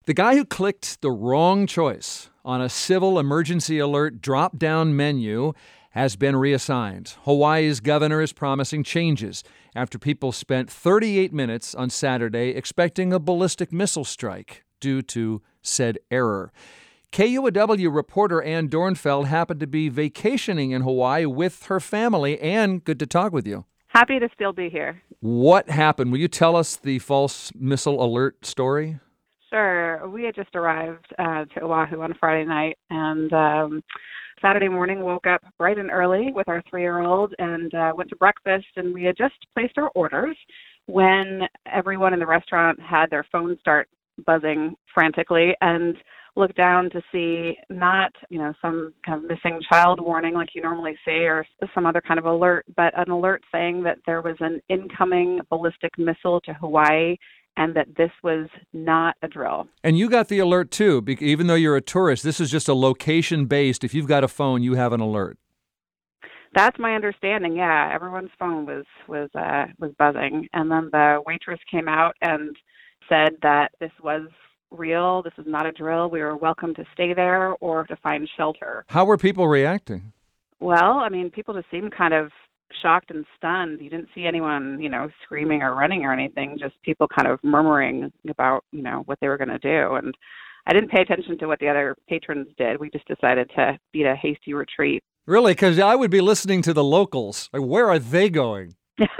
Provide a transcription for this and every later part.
The guy who clicked the wrong choice on a civil emergency alert drop-down menu has been reassigned. Hawaii's governor is promising changes after people spent 38 minutes on Saturday expecting a ballistic missile strike due to said error. KUOW reporter Ann Dornfeld happened to be vacationing in Hawaii with her family. Ann, good to talk with you. Happy to still be here. What happened? Will you tell us the false missile alert story? Sure. We had just arrived to Oahu on Friday night, and Saturday morning woke up bright and early with our 3-year-old and went to breakfast, and we had just placed our orders when everyone in the restaurant had their phones start buzzing frantically and looked down to see not, some kind of missing child warning like you normally see or some other kind of alert, but an alert saying that there was an incoming ballistic missile to Hawaii and that this was not a drill. And you got the alert too, even though you're a tourist. This is just a location-based. If you've got a phone, you have an alert. That's my understanding. Yeah, everyone's phone was buzzing, and then the waitress came out and said that this was real. This is not a drill. We were welcome to stay there or to find shelter. How were people reacting? Well, people just seemed kind of shocked and stunned. You didn't see anyone, screaming or running or anything, just people kind of murmuring about, what they were going to do. And I didn't pay attention to what the other patrons did. We just decided to beat a hasty retreat. Really? Because I would be listening to the locals. Like, where are they going?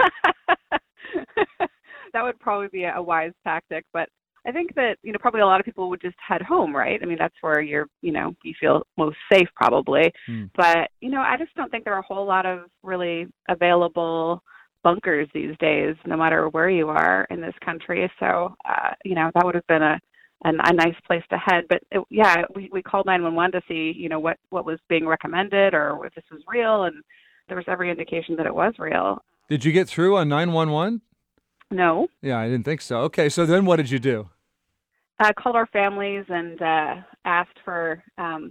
That would probably be a wise tactic, but I think that, probably a lot of people would just head home, right? That's where you feel most safe probably. But, I just don't think there are a whole lot of really available bunkers these days, no matter where you are in this country. So, that would have been a nice place to head. But we called 911 to see, what was being recommended or if this was real. And there was every indication that it was real. Did you get through on 911? No. Yeah, I didn't think so. Okay, so then what did you do? I called our families and asked for,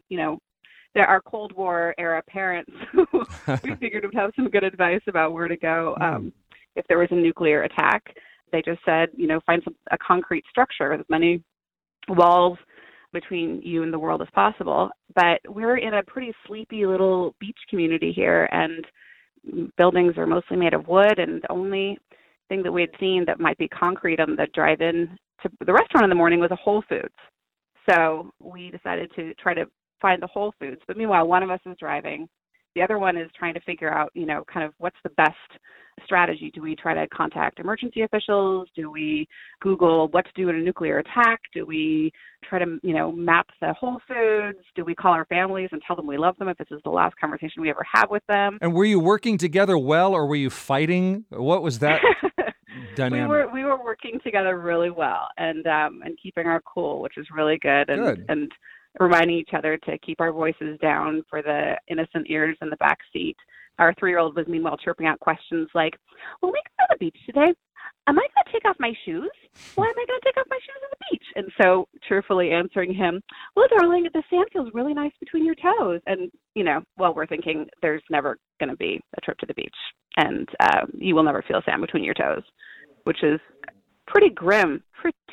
our Cold War era parents. We figured would have some good advice about where to go if there was a nuclear attack. They just said, find a concrete structure with as many walls between you and the world as possible. But we're in a pretty sleepy little beach community here, and buildings are mostly made of wood, and the only thing that we had seen that might be concrete on the drive-in to the restaurant in the morning was a Whole Foods. So we decided to try to find the Whole Foods. But meanwhile, one of us is driving. The other one is trying to figure out, kind of what's the best strategy. Do we try to contact emergency officials? Do we Google what to do in a nuclear attack? Do we try to, map the Whole Foods? Do we call our families and tell them we love them if this is the last conversation we ever have with them? And were you working together well, or were you fighting? What was that dynamic? We were working together really well and keeping our cool, which is really good. And reminding each other to keep our voices down for the innocent ears in the back seat. Our 3-year-old was meanwhile chirping out questions like, "When we go to the beach today, am I going to take off my shoes? Why am I going to take off my shoes at the beach?" And so cheerfully answering him, "Well, darling, the sand feels really nice between your toes." And, we're thinking there's never going to be a trip to the beach and you will never feel sand between your toes, which is pretty grim.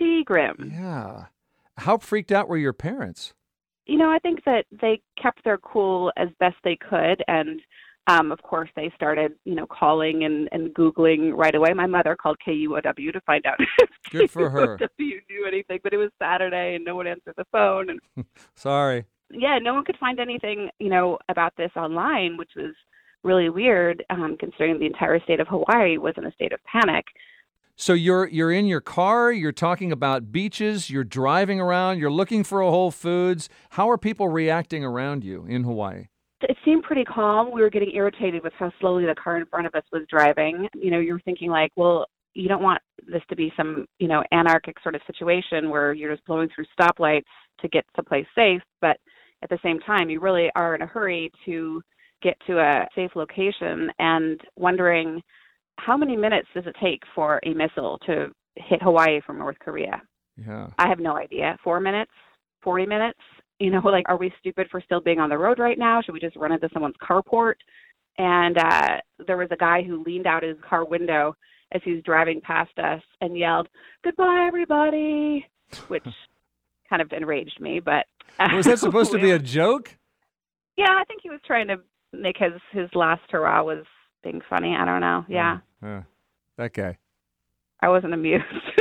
Yeah. How freaked out were your parents? I think that they kept their cool as best they could. And, of course, they started, calling and Googling right away. My mother called KUOW to find out if Good for her. KUOW knew anything. But it was Saturday and no one answered the phone. And Sorry. Yeah, no one could find anything, about this online, which was really weird, considering the entire state of Hawaii was in a state of panic. So you're in your car, you're talking about beaches, you're driving around, you're looking for a Whole Foods. How are people reacting around you in Hawaii? It seemed pretty calm. We were getting irritated with how slowly the car in front of us was driving. You're thinking like, well, you don't want this to be some, anarchic sort of situation where you're just blowing through stoplights to get someplace safe. But at the same time, you really are in a hurry to get to a safe location and wondering, how many minutes does it take for a missile to hit Hawaii from North Korea? Yeah. I have no idea. 4 minutes? 40 minutes? Are we stupid for still being on the road right now? Should we just run into someone's carport? And there was a guy who leaned out his car window as he was driving past us and yelled, "Goodbye, everybody," which kind of enraged me. But Was that supposed to be a joke? yeah, I think he was trying to make his last hurrah was being funny. I don't know. Yeah, that guy. I wasn't amused.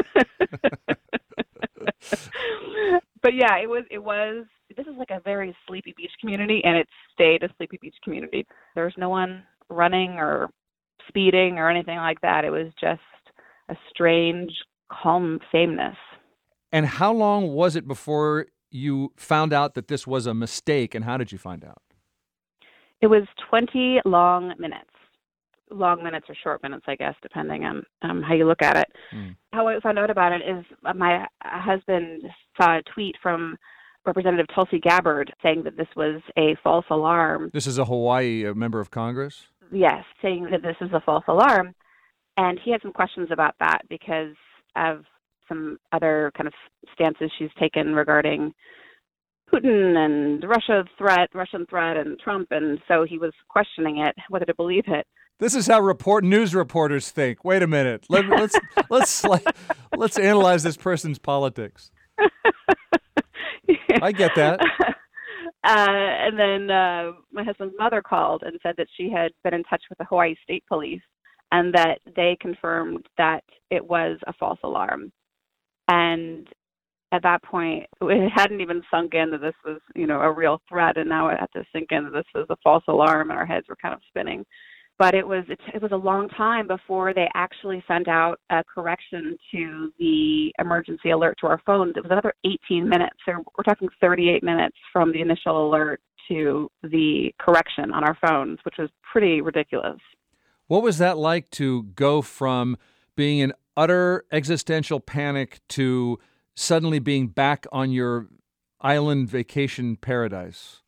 But yeah, it was. This is like a very Sleepy Beach community, and it stayed a Sleepy Beach community. There was no one running or speeding or anything like that. It was just a strange, calm sameness. And how long was it before you found out that this was a mistake, and how did you find out? It was 20 long minutes. Long minutes or short minutes, I guess, depending on how you look at it. How I found out about it is my husband saw a tweet from Representative Tulsi Gabbard saying that this was a false alarm. This is a Hawaii member of Congress? Yes, saying that this is a false alarm. And he had some questions about that because of some other kind of stances she's taken regarding Putin and the Russian threat and Trump. And so he was questioning it, whether to believe it. This is how news reporters think. Wait a minute. Let's analyze this person's politics. I get that. And then my husband's mother called and said that she had been in touch with the Hawaii State Police and that they confirmed that it was a false alarm. And at that point, it hadn't even sunk in that this was, a real threat, and now it had to sink in that this was a false alarm, and our heads were kind of spinning. But it was a long time before they actually sent out a correction to the emergency alert to our phones. It was another 18 minutes. So we're talking 38 minutes from the initial alert to the correction on our phones, which was pretty ridiculous. What was that like to go from being in utter existential panic to suddenly being back on your island vacation paradise?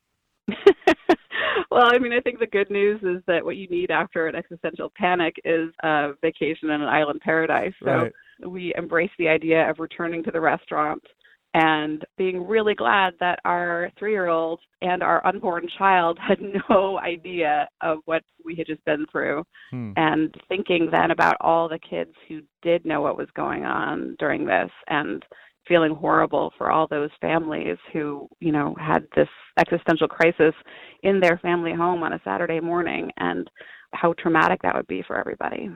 Well, I think the good news is that what you need after an existential panic is a vacation in an island paradise. So right. We embraced the idea of returning to the restaurant and being really glad that our 3-year-old and our unborn child had no idea of what we had just been through. And thinking then about all the kids who did know what was going on during this and feeling horrible for all those families who, had this existential crisis in their family home on a Saturday morning, and how traumatic that would be for everybody.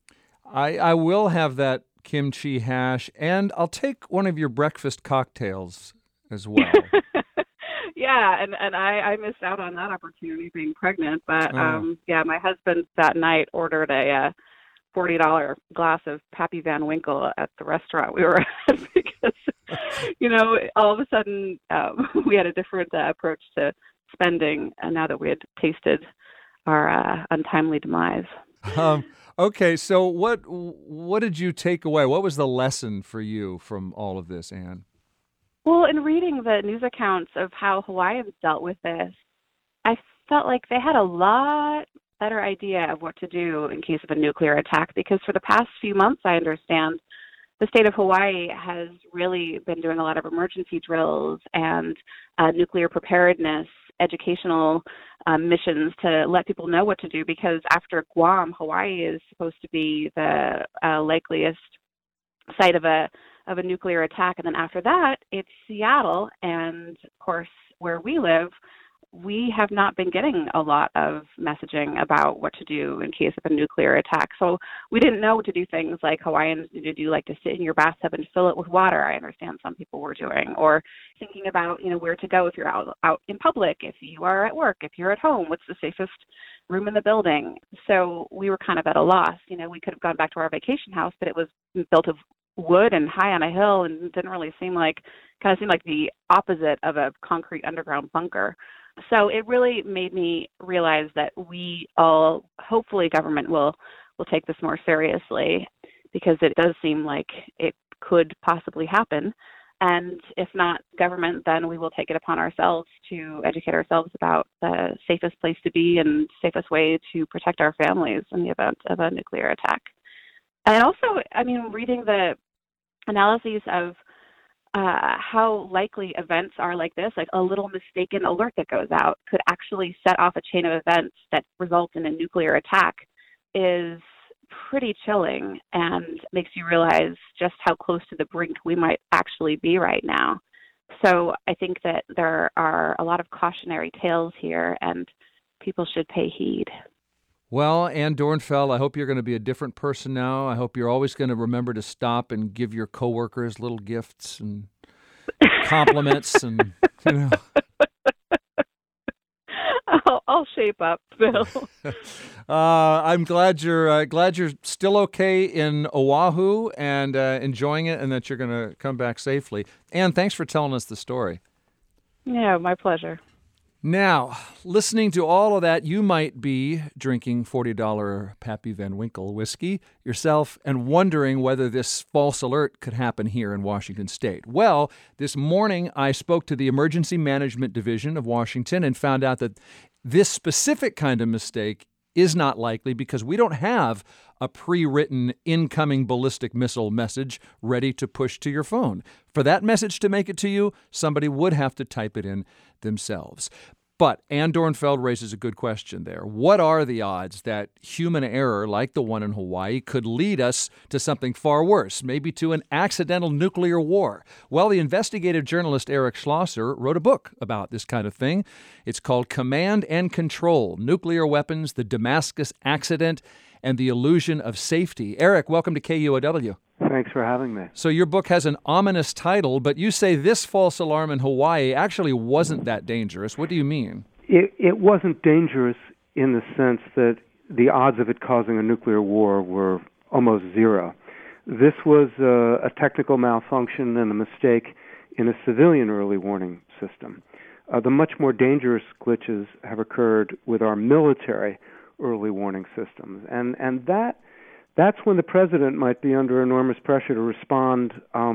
I will have that kimchi hash, and I'll take one of your breakfast cocktails as well. Yeah, and I missed out on that opportunity being pregnant, but my husband that night ordered a $40 glass of Pappy Van Winkle at the restaurant we were at because, all of a sudden we had a different approach to spending now that we had tasted our untimely demise. Okay, so what did you take away? What was the lesson for you from all of this, Anne? Well, in reading the news accounts of how Hawaiians dealt with this, I felt like they had a lot better idea of what to do in case of a nuclear attack, because for the past few months, I understand, the state of Hawaii has really been doing a lot of emergency drills and nuclear preparedness, educational missions to let people know what to do, because after Guam, Hawaii is supposed to be the likeliest site of a nuclear attack. And then after that, it's Seattle. And of course, where we live, we have not been getting a lot of messaging about what to do in case of a nuclear attack. So we didn't know to do things like Hawaiians do, like to sit in your bathtub and fill it with water, I understand some people were doing, or thinking about, where to go if you're out in public, if you are at work, if you're at home, what's the safest room in the building. So we were kind of at a loss. We could have gone back to our vacation house, but it was built of wood and high on a hill and didn't really seemed like the opposite of a concrete underground bunker. So it really made me realize that we all, hopefully government will take this more seriously, because it does seem like it could possibly happen. And if not government, then we will take it upon ourselves to educate ourselves about the safest place to be and safest way to protect our families in the event of a nuclear attack. And also, reading the analyses of how likely events are like this, like a little mistaken alert that goes out could actually set off a chain of events that result in a nuclear attack, is pretty chilling and makes you realize just how close to the brink we might actually be right now. So I think that there are a lot of cautionary tales here, and people should pay heed. Well, Ann Dornfeld, I hope you're going to be a different person now. I hope you're always going to remember to stop and give your coworkers little gifts and compliments and, you know. I'll shape up, Bill. I'm glad you're still okay in Oahu and enjoying it, and that you're going to come back safely. Ann, thanks for telling us the story. Yeah, my pleasure. Now, listening to all of that, you might be drinking $40 Pappy Van Winkle whiskey yourself and wondering whether this false alert could happen here in Washington State. Well, this morning I spoke to the Emergency Management Division of Washington and found out that this specific kind of mistake is not likely because we don't have a pre-written incoming ballistic missile message ready to push to your phone. For that message to make it to you, somebody would have to type it in themselves. But Ann Dornfeld raises a good question there. What are the odds that human error like the one in Hawaii could lead us to something far worse, maybe to an accidental nuclear war? Well, the investigative journalist Eric Schlosser wrote a book about this kind of thing. It's called Command and Control: Nuclear Weapons, the Damascus Accident, and the Illusion of Safety. Eric, welcome to KUOW. Thanks for having me. So your book has an ominous title, but you say this false alarm in Hawaii actually wasn't that dangerous. What do you mean? It wasn't dangerous in the sense that the odds of it causing a nuclear war were almost zero. This was a technical malfunction and a mistake in a civilian early warning system. The much more dangerous glitches have occurred with our military early warning systems, and that's when the president might be under enormous pressure to respond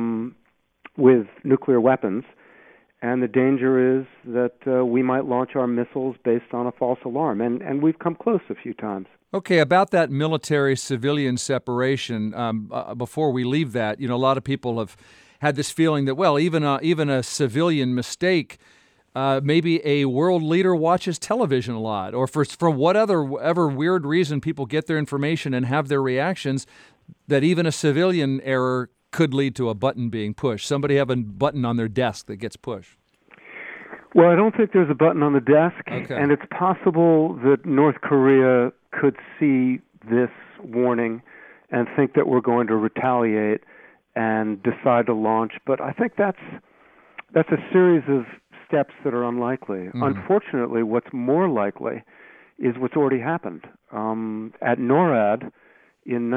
with nuclear weapons, and the danger is that we might launch our missiles based on a false alarm, and we've come close a few times. Okay, about that military-civilian separation, before we leave that, a lot of people have had this feeling that, well, even a civilian mistake, maybe a world leader watches television a lot, or for whatever weird reason people get their information and have their reactions, that even a civilian error could lead to a button being pushed. Somebody have a button on their desk that gets pushed. Well, I don't think there's a button on the desk, okay. And it's possible that North Korea could see this warning and think that we're going to retaliate and decide to launch. But I think that's a series of steps that are unlikely. Mm-hmm. Unfortunately, what's more likely is what's already happened. At NORAD in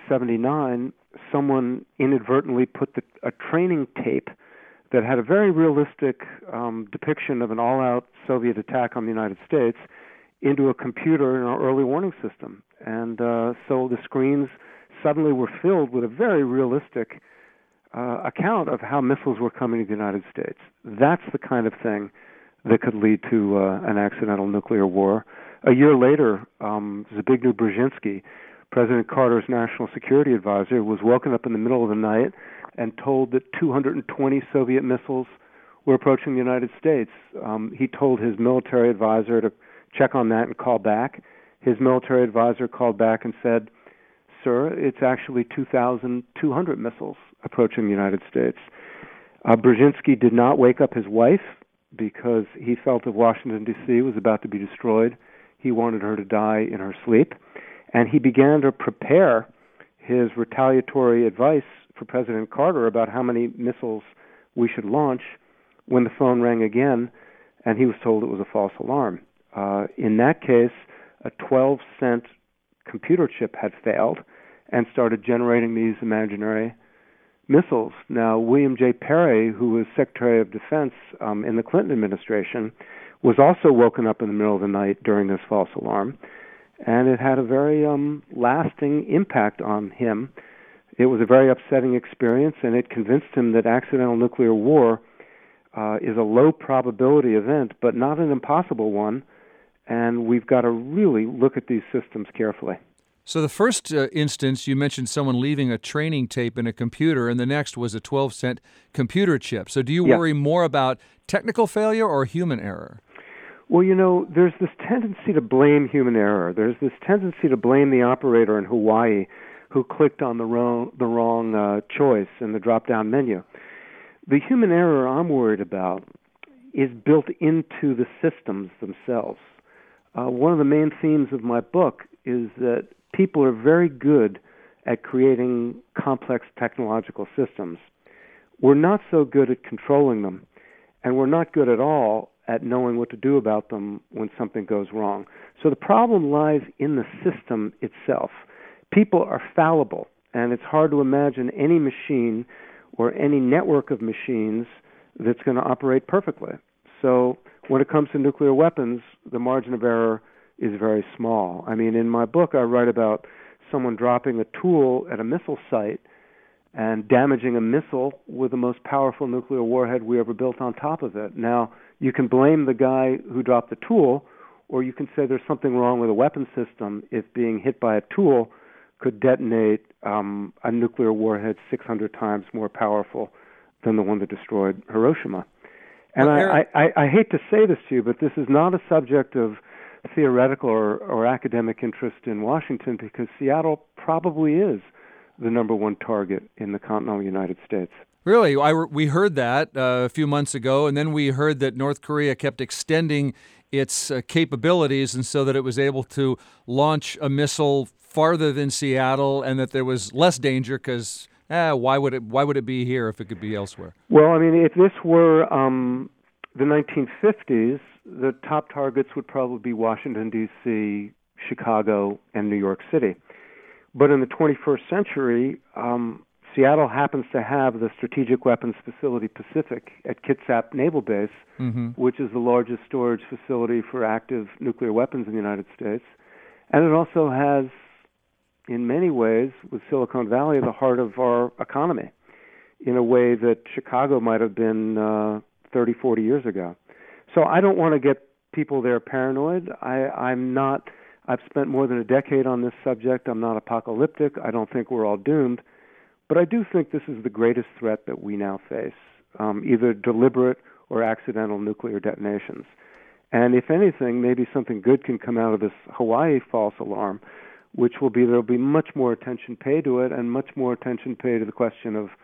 1979, someone inadvertently put a training tape that had a very realistic depiction of an all-out Soviet attack on the United States into a computer in our early warning system. And so the screens suddenly were filled with a very realistic account of how missiles were coming to the United States. That's the kind of thing that could lead to an accidental nuclear war. A year later, Zbigniew Brzezinski, President Carter's national security advisor, was woken up in the middle of the night and told that 220 Soviet missiles were approaching the United States. He told his military advisor to check on that and call back. His military advisor called back and said, "Sir, it's actually 2,200 missiles approaching the United States." Brzezinski did not wake up his wife because he felt that Washington, D.C. was about to be destroyed. He wanted her to die in her sleep. And he began to prepare his retaliatory advice for President Carter about how many missiles we should launch when the phone rang again, and he was told it was a false alarm. In that case, a 12-cent computer chip had failed and started generating these imaginary missiles. Now, William J. Perry, who was Secretary of Defense in the Clinton administration, was also woken up in the middle of the night during this false alarm, and it had a very lasting impact on him. It was a very upsetting experience, and it convinced him that accidental nuclear war is a low probability event, but not an impossible one, and we've got to really look at these systems carefully. So the first instance, you mentioned someone leaving a training tape in a computer, and the next was a 12-cent computer chip. So do you worry more about technical failure or human error? Well, there's this tendency to blame human error. There's this tendency to blame the operator in Hawaii who clicked on the wrong choice in the drop-down menu. The human error I'm worried about is built into the systems themselves. One of the main themes of my book is that people are very good at creating complex technological systems. We're not so good at controlling them, and we're not good at all at knowing what to do about them when something goes wrong. So the problem lies in the system itself. People are fallible, and it's hard to imagine any machine or any network of machines that's going to operate perfectly. So when it comes to nuclear weapons, the margin of error is very small. I mean, in my book, I write about someone dropping a tool at a missile site and damaging a missile with the most powerful nuclear warhead we ever built on top of it. Now, you can blame the guy who dropped the tool, or you can say there's something wrong with the weapon system if being hit by a tool could detonate a nuclear warhead 600 times more powerful than the one that destroyed Hiroshima. And I hate to say this to you, but this is not a subject of theoretical or academic interest in Washington, because Seattle probably is the number one target in the continental United States. Really? We heard that a few months ago, and then we heard that North Korea kept extending its capabilities, and so that it was able to launch a missile farther than Seattle, and that there was less danger because why would it be here if it could be elsewhere? Well, I mean, if this were the 1950s, the top targets would probably be Washington, D.C., Chicago, and New York City. But in the 21st century, Seattle happens to have the Strategic Weapons Facility Pacific at Kitsap Naval Base, which is the largest storage facility for active nuclear weapons in the United States. And it also has, in many ways, with Silicon Valley, the heart of our economy, in a way that Chicago might have been 30, 40 years ago. So I don't want to get people there paranoid. I've spent more than a decade on this subject. I'm not apocalyptic. I don't think we're all doomed. But I do think this is the greatest threat that we now face, either deliberate or accidental nuclear detonations. And if anything, maybe something good can come out of this Hawaii false alarm, which will be there'll be much more attention paid to it, and much more attention paid to the question of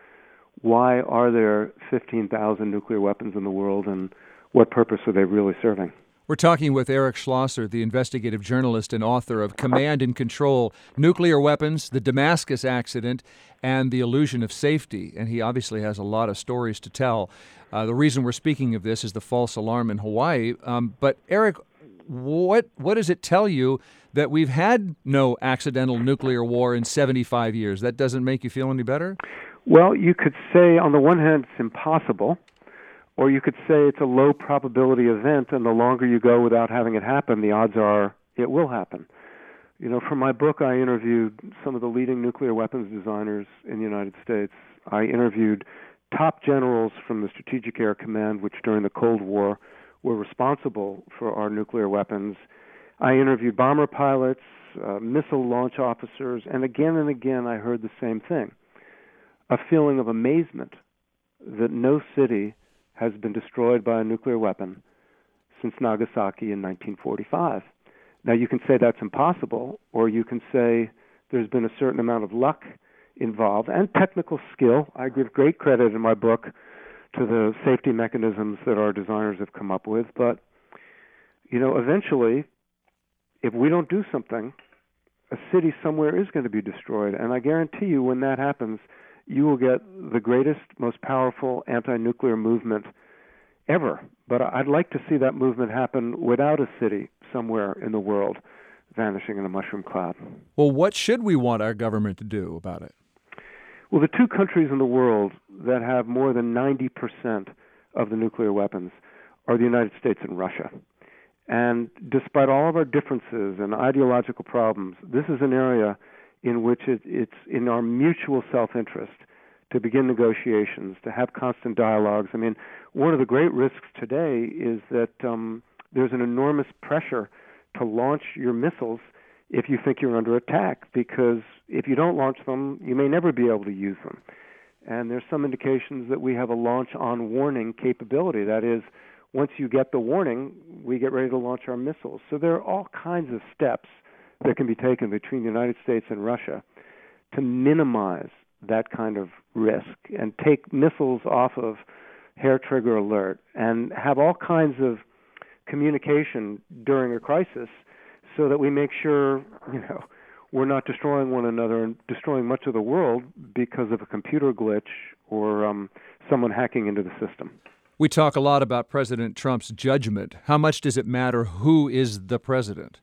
why are there 15,000 nuclear weapons in the world, and what purpose are they really serving? We're talking with Eric Schlosser, the investigative journalist and author of Command and Control, Nuclear Weapons, the Damascus Accident, and the Illusion of Safety. And he obviously has a lot of stories to tell. The reason we're speaking of this is the false alarm in Hawaii. But Eric, what does it tell you that we've had no accidental nuclear war in 75 years? That doesn't make you feel any better? Well, you could say, on the one hand, it's impossible, or you could say it's a low probability event, and the longer you go without having it happen, the odds are it will happen. You know, for my book, I interviewed some of the leading nuclear weapons designers in the United States. I interviewed top generals from the Strategic Air Command, which during the Cold War were responsible for our nuclear weapons. I interviewed bomber pilots, missile launch officers, and again I heard the same thing, a feeling of amazement that no city has been destroyed by a nuclear weapon since Nagasaki in 1945. Now, you can say that's impossible, or you can say there's been a certain amount of luck involved and technical skill. I give great credit in my book to the safety mechanisms that our designers have come up with. But, you know, eventually, if we don't do something, a city somewhere is going to be destroyed. And I guarantee you, when that happens, you will get the greatest, most powerful anti-nuclear movement ever. But I'd like to see that movement happen without a city somewhere in the world vanishing in a mushroom cloud. Well, what should we want our government to do about it? Well, the two countries in the world that have more than 90% of the nuclear weapons are the United States and Russia. And despite all of our differences and ideological problems, this is an area in which it's in our mutual self-interest to begin negotiations, to have constant dialogues. I mean, one of the great risks today is that there's an enormous pressure to launch your missiles if you think you're under attack, because if you don't launch them, you may never be able to use them. And there's some indications that we have a launch-on-warning capability. That is, once you get the warning, we get ready to launch our missiles. So there are all kinds of steps that can be taken between the United States and Russia to minimize that kind of risk and take missiles off of hair trigger alert and have all kinds of communication during a crisis so that we make sure, we're not destroying one another and destroying much of the world because of a computer glitch or someone hacking into the system. We talk a lot about President Trump's judgment. How much does it matter who is the president?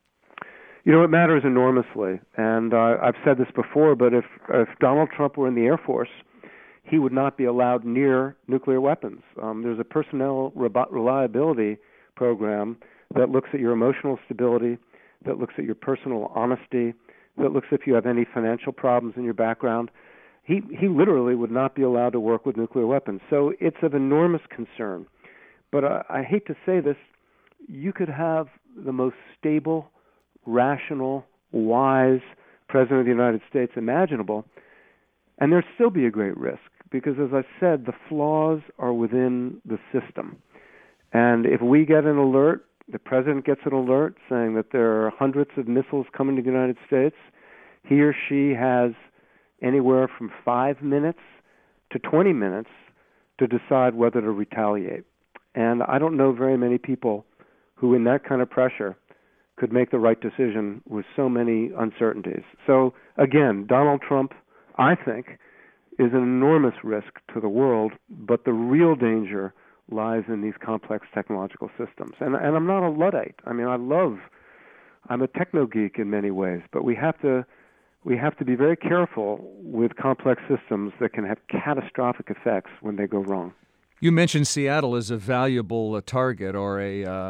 It matters enormously. And I've said this before, but if Donald Trump were in the Air Force, he would not be allowed near nuclear weapons. There's a personnel reliability program that looks at your emotional stability, that looks at your personal honesty, that looks if you have any financial problems in your background. He literally would not be allowed to work with nuclear weapons. So it's of enormous concern. But I hate to say this, you could have the most stable, rational, wise president of the United States imaginable, and there'd still be a great risk because, as I said, the flaws are within the system. And if we get an alert, the president gets an alert saying that there are hundreds of missiles coming to the United States, he or she has anywhere from 5 minutes to 20 minutes to decide whether to retaliate. And I don't know very many people who, in that kind of pressure, could make the right decision with so many uncertainties. So, again, Donald Trump, I think, is an enormous risk to the world, but the real danger lies in these complex technological systems. And I'm not a Luddite. I mean, I'm a techno geek in many ways, but we have to be very careful with complex systems that can have catastrophic effects when they go wrong. You mentioned Seattle as a valuable target or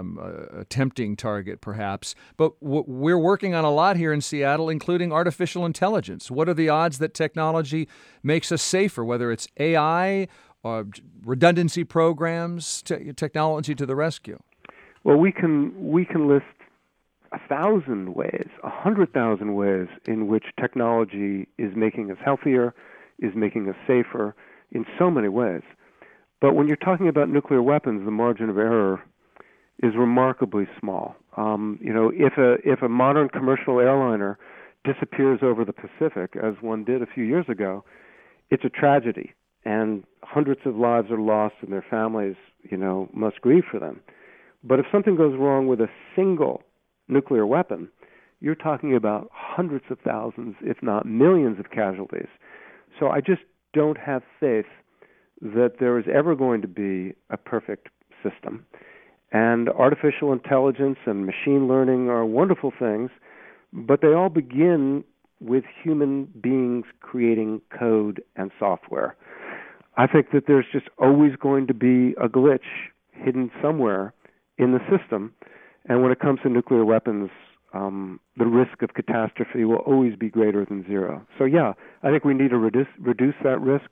a tempting target, perhaps. But we're working on a lot here in Seattle, including artificial intelligence. What are the odds that technology makes us safer, whether it's AI or redundancy programs, technology to the rescue? Well, we can list 1,000 ways, 100,000 ways in which technology is making us healthier, is making us safer in so many ways. But when you're talking about nuclear weapons, the margin of error is remarkably small. If a modern commercial airliner disappears over the Pacific, as one did a few years ago, it's a tragedy, and hundreds of lives are lost, and their families, must grieve for them. But if something goes wrong with a single nuclear weapon, you're talking about hundreds of thousands, if not millions, of casualties. So I just don't have faith that there is ever going to be a perfect system. And artificial intelligence and machine learning are wonderful things, but they all begin with human beings creating code and software. I think that there's just always going to be a glitch hidden somewhere in the system. And when it comes to nuclear weapons, the risk of catastrophe will always be greater than zero. So yeah, I think we need to reduce that risk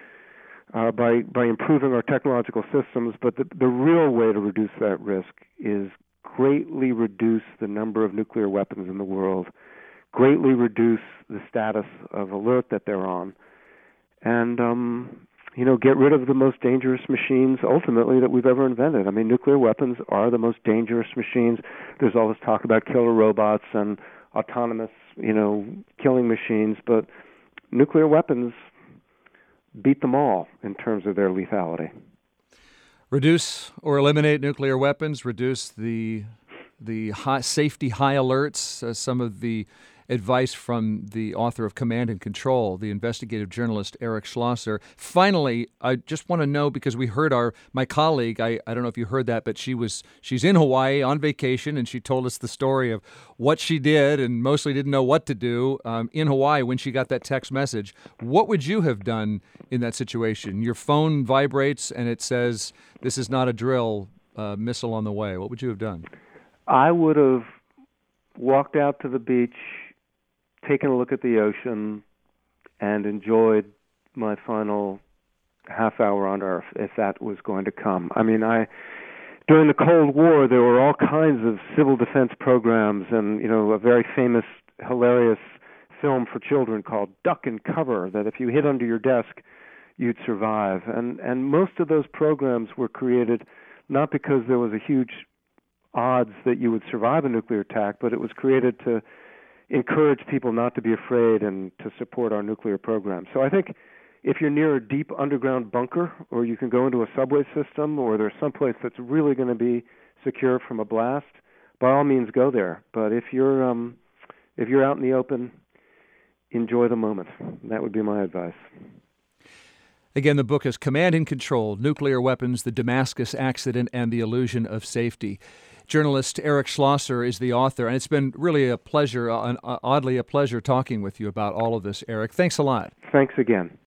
by improving our technological systems, but the real way to reduce that risk is greatly reduce the number of nuclear weapons in the world, greatly reduce the status of alert that they're on, and get rid of the most dangerous machines ultimately that we've ever invented. I mean, nuclear weapons are the most dangerous machines. There's all this talk about killer robots and autonomous, killing machines, but nuclear weapons beat them all in terms of their lethality. Reduce or eliminate nuclear weapons, reduce the safety high alerts, some of the advice from the author of Command and Control, the investigative journalist Eric Schlosser. Finally, I just want to know, because we heard my colleague, I don't know if you heard that, but she's in Hawaii on vacation, and she told us the story of what she did and mostly didn't know what to do in Hawaii when she got that text message. What would you have done in that situation? Your phone vibrates and it says, "This is not a drill, missile on the way." What would you have done? I would have walked out to the beach, taken a look at the ocean, and enjoyed my final half hour on Earth, if that was going to come. I mean, during the Cold War, there were all kinds of civil defense programs, and a very famous, hilarious film for children called Duck and Cover, that if you hid under your desk, you'd survive. And most of those programs were created not because there was a huge odds that you would survive a nuclear attack, but it was created to encourage people not to be afraid and to support our nuclear program. So I think if you're near a deep underground bunker, or you can go into a subway system, or there's someplace that's really going to be secure from a blast, by all means go there. But if you're out in the open, enjoy the moment. That would be my advice. Again, the book is Command and Control: Nuclear Weapons, the Damascus Accident, and the Illusion of Safety. Journalist Eric Schlosser is the author, and it's been really a pleasure, oddly a pleasure talking with you about all of this, Eric. Thanks a lot. Thanks again.